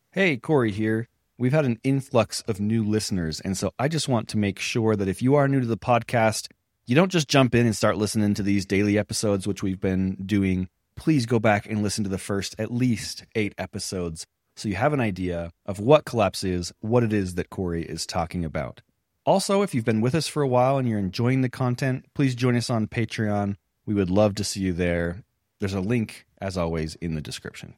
Hey, Corey here. We've had an influx of new listeners, and so I just want to make sure that if you are new to the podcast, you don't just jump in and start listening to these daily episodes, which we've been doing. Please go back and listen to the first at least 8 episodes so you have an idea of what Collapse is, what it is that Corey is talking about. Also, if you've been with us for a while and you're enjoying the content, please join us on Patreon. We would love to see you there. There's a link, as always, in the description.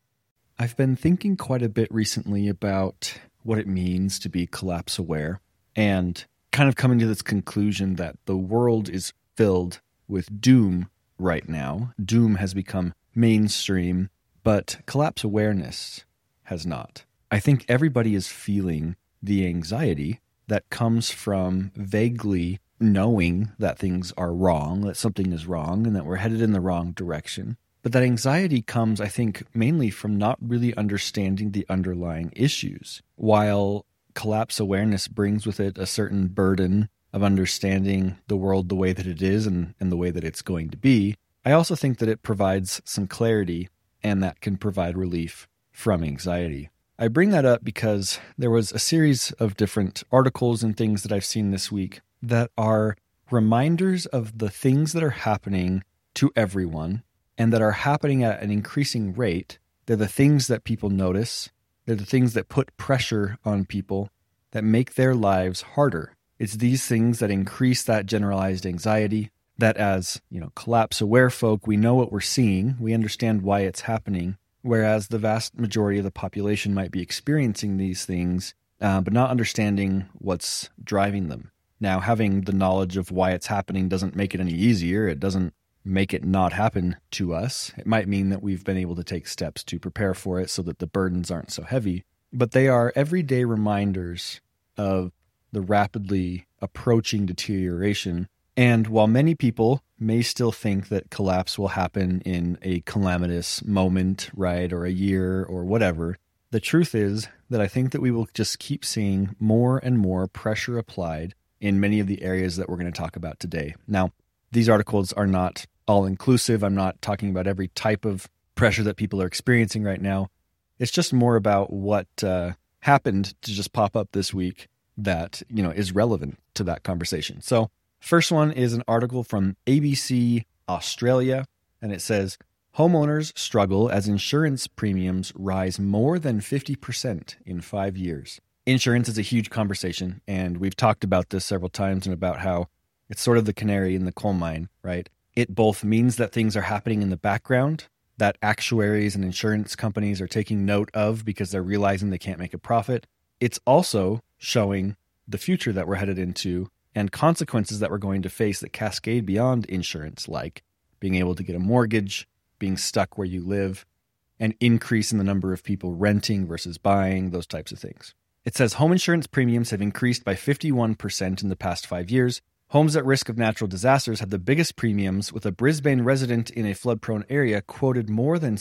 I've been thinking quite a bit recently about what it means to be collapse aware and kind of coming to this conclusion that the world is filled with doom right now. Doom has become mainstream, but collapse awareness has not. I think everybody is feeling the anxiety that comes from vaguely knowing that things are wrong, that something is wrong, and that we're headed in the wrong direction. But that anxiety comes, I think, mainly from not really understanding the underlying issues. While collapse awareness brings with it a certain burden of understanding the world the way that it is and the way that it's going to be, I also think that it provides some clarity and that can provide relief from anxiety. I bring that up because there was a series of different articles and things that I've seen this week that are reminders of the things that are happening to everyone and that are happening at an increasing rate. They're the things that people notice. They're the things that put pressure on people, that make their lives harder. It's these things that increase that generalized anxiety, that as, collapse-aware folk, we know what we're seeing. We understand why it's happening, whereas the vast majority of the population might be experiencing these things, but not understanding what's driving them. Now, having the knowledge of why it's happening doesn't make it any easier. It doesn't make it not happen to us. It might mean that we've been able to take steps to prepare for it so that the burdens aren't so heavy, but they are everyday reminders of the rapidly approaching deterioration. And while many people may still think that collapse will happen in a calamitous moment, right, or a year or whatever, the truth is that I think that we will just keep seeing more and more pressure applied in many of the areas that we're going to talk about today. Now, these articles are not all-inclusive. I'm not talking about every type of pressure that people are experiencing right now. It's just more about what happened to just pop up this week that, is relevant to that conversation. So first one is an article from ABC Australia, and it says, homeowners struggle as insurance premiums rise more than 50% in 5 years. Insurance is a huge conversation, and we've talked about this several times and about how it's sort of the canary in the coal mine, right? It both means that things are happening in the background, that actuaries and insurance companies are taking note of because they're realizing they can't make a profit. It's also showing the future that we're headed into and consequences that we're going to face that cascade beyond insurance, like being able to get a mortgage, being stuck where you live, an increase in the number of people renting versus buying, those types of things. It says home insurance premiums have increased by 51% in the past 5 years. Homes at risk of natural disasters have the biggest premiums, with a Brisbane resident in a flood-prone area quoted more than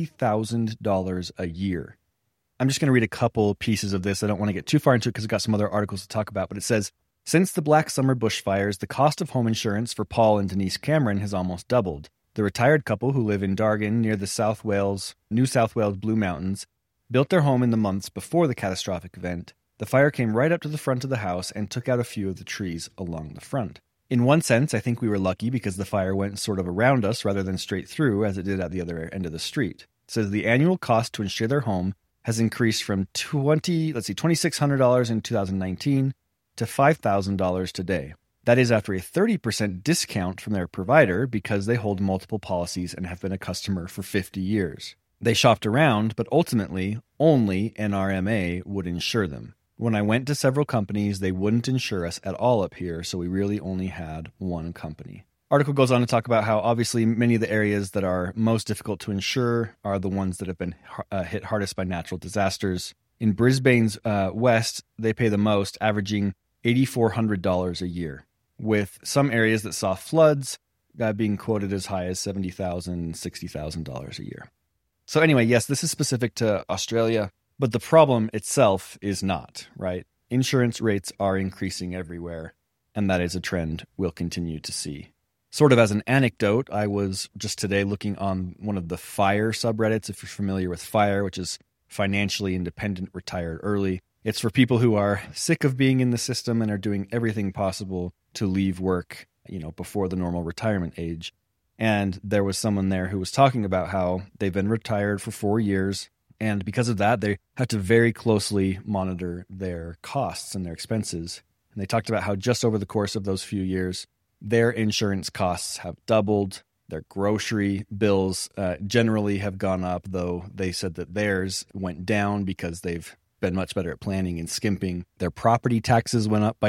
$70,000 a year. I'm just going to read a couple pieces of this. I don't want to get too far into it because I've got some other articles to talk about, but it says, since the Black Summer bushfires, the cost of home insurance for Paul and Denise Cameron has almost doubled. The retired couple who live in Dargan near the New South Wales Blue Mountains built their home in the months before the catastrophic event. The fire came right up to the front of the house and took out a few of the trees along the front. In one sense, I think we were lucky because the fire went sort of around us rather than straight through as it did at the other end of the street. It says the annual cost to insure their home has increased from $2,600 in 2019 to $5,000 today. That is after a 30% discount from their provider because they hold multiple policies and have been a customer for 50 years. They shopped around, but ultimately only NRMA would insure them. When I went to several companies, they wouldn't insure us at all up here, so we really only had one company. Article goes on to talk about how obviously many of the areas that are most difficult to insure are the ones that have been hit hardest by natural disasters. In Brisbane's west, they pay the most, averaging $8,400 a year, with some areas that saw floods being quoted as high as $70,000, $60,000 a year. So anyway, yes, this is specific to Australia. But the problem itself is not, right? Insurance rates are increasing everywhere, and that is a trend we'll continue to see. Sort of as an anecdote, I was just today looking on one of the Fire subreddits, if you're familiar with Fire, which is financially independent, retired early. It's for people who are sick of being in the system and are doing everything possible to leave work, before the normal retirement age. And there was someone there who was talking about how they've been retired for 4 years. And because of that, they have to very closely monitor their costs and their expenses. And they talked about how just over the course of those few years, their insurance costs have doubled. Their grocery bills generally have gone up, though they said that theirs went down because they've been much better at planning and skimping. Their property taxes went up by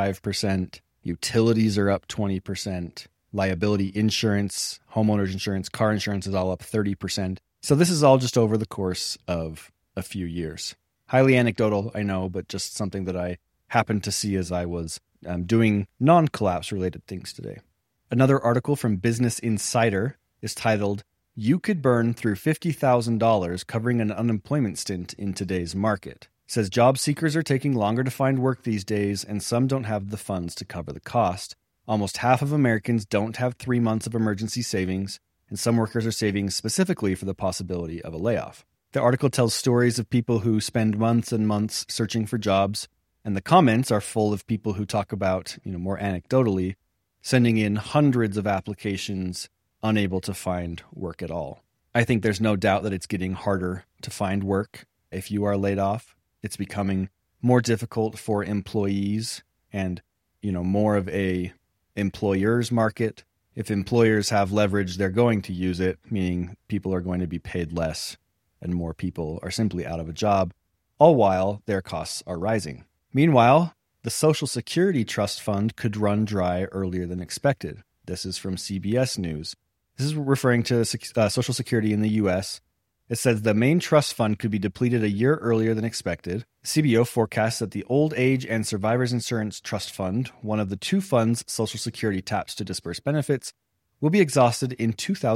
25%. Utilities are up 20%. Liability insurance, homeowners insurance, car insurance is all up 30%. So this is all just over the course of a few years. Highly anecdotal, I know, but just something that I happened to see as I was doing non-collapse related things today. Another article from Business Insider is titled, "You Could Burn Through $50,000 Covering an Unemployment Stint in Today's Market." It says job seekers are taking longer to find work these days, and some don't have the funds to cover the cost. Almost half of Americans don't have 3 months of emergency savings, and some workers are saving specifically for the possibility of a layoff. The article tells stories of people who spend months and months searching for jobs, and the comments are full of people who talk about, more anecdotally, sending in hundreds of applications, unable to find work at all. I think there's no doubt that it's getting harder to find work if you are laid off. It's becoming more difficult for employees and, more of a employer's market. If employers have leverage, they're going to use it, meaning people are going to be paid less and more people are simply out of a job, all while their costs are rising. Meanwhile, the Social Security Trust Fund could run dry earlier than expected. This is from CBS News. This is referring to Social Security in the U.S. It says the main trust fund could be depleted a year earlier than expected. CBO forecasts that the Old Age and Survivors Insurance Trust Fund, one of the two funds Social Security taps to disperse benefits, will be exhausted in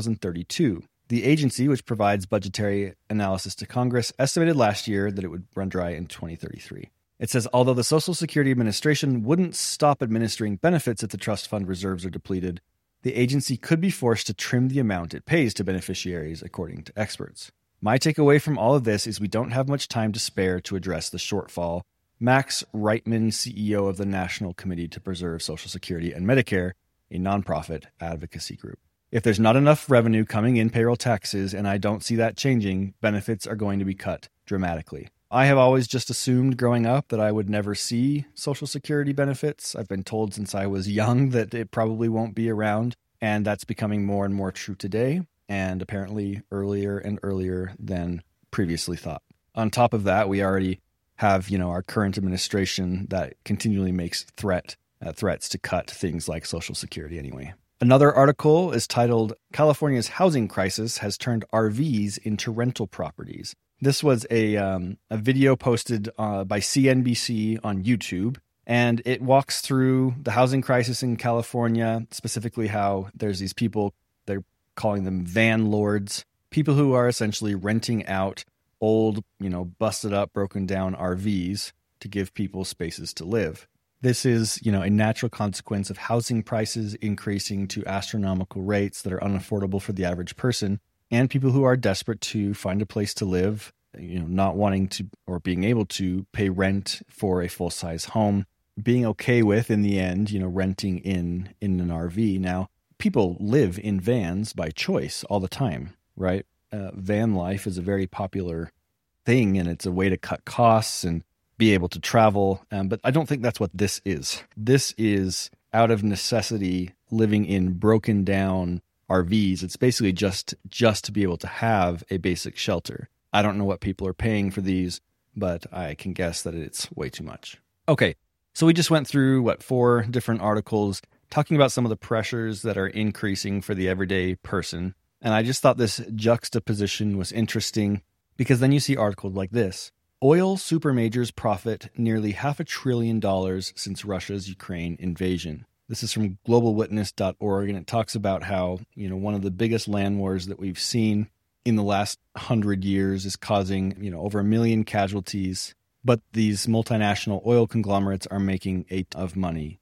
2032. The agency, which provides budgetary analysis to Congress, estimated last year that it would run dry in 2033. It says, although the Social Security Administration wouldn't stop administering benefits if the trust fund reserves are depleted, the agency could be forced to trim the amount it pays to beneficiaries, according to experts. My takeaway from all of this is we don't have much time to spare to address the shortfall. Max Reitman, CEO of the National Committee to Preserve Social Security and Medicare, a nonprofit advocacy group. If there's not enough revenue coming in payroll taxes, and I don't see that changing, benefits are going to be cut dramatically. I have always just assumed growing up that I would never see Social Security benefits. I've been told since I was young that it probably won't be around, and that's becoming more and more true today, and apparently earlier and earlier than previously thought. On top of that, we already have, our current administration that continually makes threats to cut things like Social Security anyway. Another article is titled, California's Housing Crisis Has Turned RVs into Rental Properties. This was a video posted by CNBC on YouTube, and it walks through the housing crisis in California, specifically how there's these people, they're calling them van lords, people who are essentially renting out old, busted up, broken down RVs to give people spaces to live. This is, a natural consequence of housing prices increasing to astronomical rates that are unaffordable for the average person, and people who are desperate to find a place to live, not wanting to or being able to pay rent for a full-size home, being okay with, in the end, renting in an RV. Now, people live in vans by choice all the time, right? Van life is a very popular thing, and it's a way to cut costs and be able to travel. But I don't think that's what this is. This is out of necessity living in broken down RVs. It's basically just to be able to have a basic shelter. I don't know what people are paying for these, but I can guess that it's way too much. Okay, so we just went through, 4 different articles talking about some of the pressures that are increasing for the everyday person. And I just thought this juxtaposition was interesting because then you see articles like this. Oil supermajors profit nearly $500 billion since Russia's Ukraine invasion. This is from globalwitness.org, and it talks about how, one of the biggest land wars that we've seen in the last 100 years is causing, over 1 million casualties. But these multinational oil conglomerates are making a ton of money,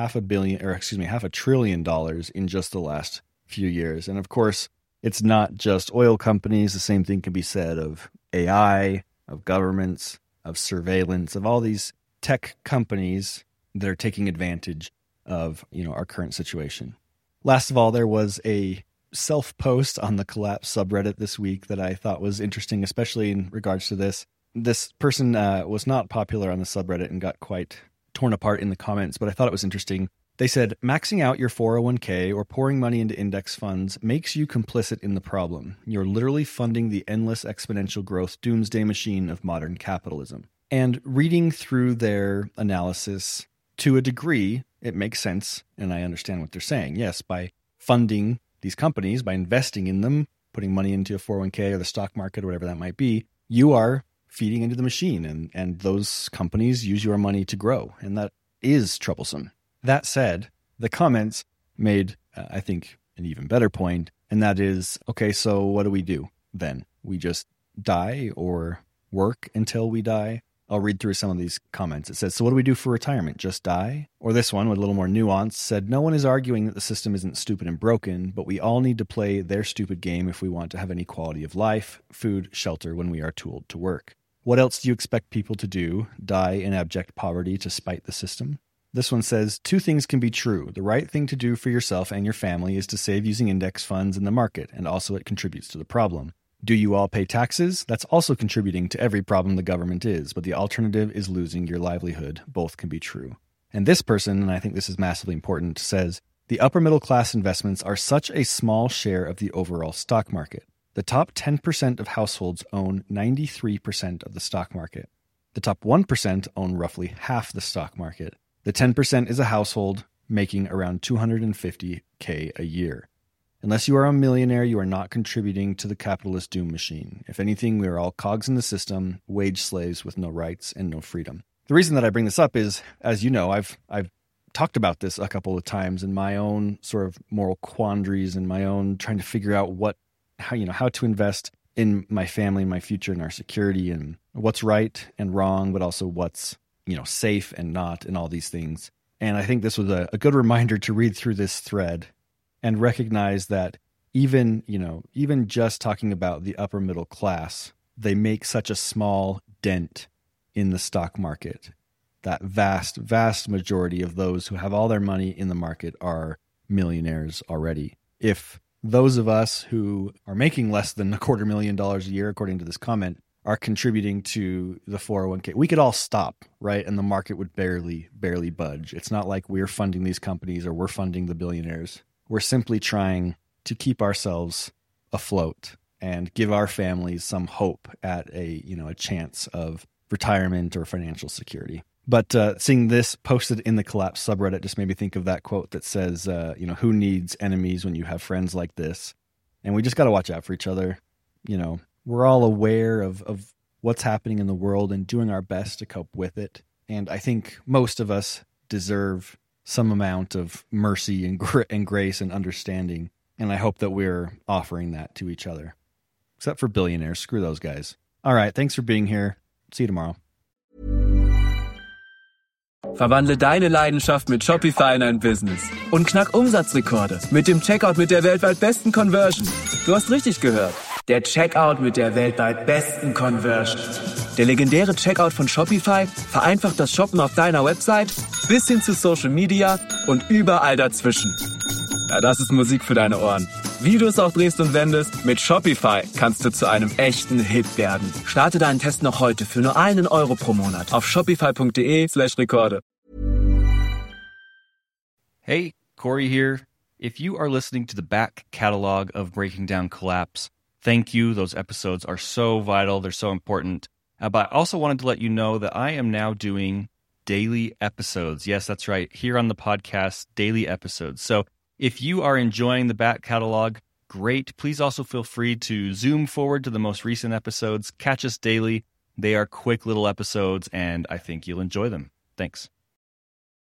$500 billion in just the last few years. And of course, it's not just oil companies. The same thing can be said of AI, of governments, of surveillance, of all these tech companies that are taking advantage of, our current situation. Last of all, there was a self-post on the Collapse subreddit this week that I thought was interesting, especially in regards to this. This person was not popular on the subreddit and got quite torn apart in the comments, but I thought it was interesting. They said, maxing out your 401k or pouring money into index funds makes you complicit in the problem. You're literally funding the endless exponential growth doomsday machine of modern capitalism. And reading through their analysis, to a degree, it makes sense, and I understand what they're saying. Yes, by funding these companies, by investing in them, putting money into a 401k or the stock market or whatever that might be, you are feeding into the machine, and those companies use your money to grow, and that is troublesome. That said, the comments made, I think, an even better point, and that is, okay, so what do we do then? We just die or work until we die? I'll read through some of these comments. It says, so what do we do for retirement? Just die? Or this one, with a little more nuance, said, no one is arguing that the system isn't stupid and broken, but we all need to play their stupid game if we want to have any quality of life, food, shelter when we are too old to work. What else do you expect people to do? Die in abject poverty to spite the system? This one says, two things can be true. The right thing to do for yourself and your family is to save using index funds in the market, and also it contributes to the problem. Do you all pay taxes? That's also contributing to every problem the government is, but the alternative is losing your livelihood. Both can be true. And this person, and I think this is massively important, says, the upper middle class investments are such a small share of the overall stock market. The top 10% of households own 93% of the stock market. The top 1% own roughly half the stock market. The 10% is a household making around $250K a year. Unless you are a millionaire, you are not contributing to the capitalist doom machine. If anything, we are all cogs in the system, wage slaves with no rights and no freedom. The reason that I bring this up is, as you know, I've talked about this a couple of times in my own sort of moral quandaries and my own trying to figure out how to invest in my family, my future, and our security, and what's right and wrong, but also what's safe and not, and all these things. And I think this was a good reminder to read through this thread and recognize that even just talking about the upper middle class, they make such a small dent in the stock market. That vast, vast majority of those who have all their money in the market are millionaires already. If those of us who are making less than $250,000 a year, according to this comment, are contributing to the 401k, we could all stop, right? And the market would barely budge. It's not like we're funding these companies or we're funding the billionaires. We're simply trying to keep ourselves afloat and give our families some hope at a chance of retirement or financial security. But seeing this posted in the Collapse subreddit just made me think of that quote that says, who needs enemies when you have friends like this? And we just got to watch out for each other. We're all aware of what's happening in the world and doing our best to cope with it. And I think most of us deserve some amount of mercy and grace and understanding. And I hope that we're offering that to each other. Except for billionaires. Screw those guys. All right. Thanks for being here. See you tomorrow. Verwandle deine Leidenschaft mit Shopify in ein Business. Und knack Umsatzrekorde mit dem Checkout mit der weltweit besten Conversion. Du hast richtig gehört. Der Checkout mit der weltweit besten Conversion. Der legendäre Checkout von Shopify vereinfacht das Shoppen auf deiner Website bis hin zu Social Media und überall dazwischen. Ja, das ist Musik für deine Ohren. Wie du es auch drehst und wendest, mit Shopify kannst du zu einem echten Hit werden. Starte deinen Test noch heute für nur €1 pro Monat auf shopify.de/Rekorde. Hey, Corey here. If you are listening to the back catalog of Breaking Down Collapse, thank you. Those episodes are so vital. They're so important. But I also wanted to let you know that I am now doing daily episodes. Yes, that's right. Here on the podcast, daily episodes. So if you are enjoying the back catalog, great. Please also feel free to zoom forward to the most recent episodes. Catch us daily. They are quick little episodes, and I think you'll enjoy them. Thanks.